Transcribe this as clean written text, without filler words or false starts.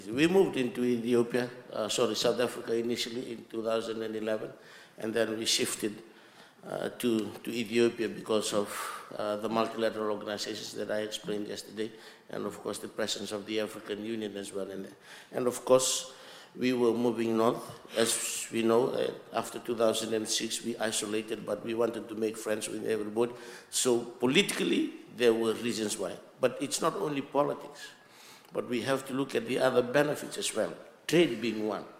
We moved into Ethiopia, South Africa initially in 2011, and then we shifted to Ethiopia because of the multilateral organizations that I explained yesterday, and of course the presence of the African Union as well in there. And of course, we were moving north. As we know, after 2006, we isolated, but we wanted to make friends with everybody. So politically, there were reasons why. But it's not only politics, but we have to look at the other benefits as well, trade being one.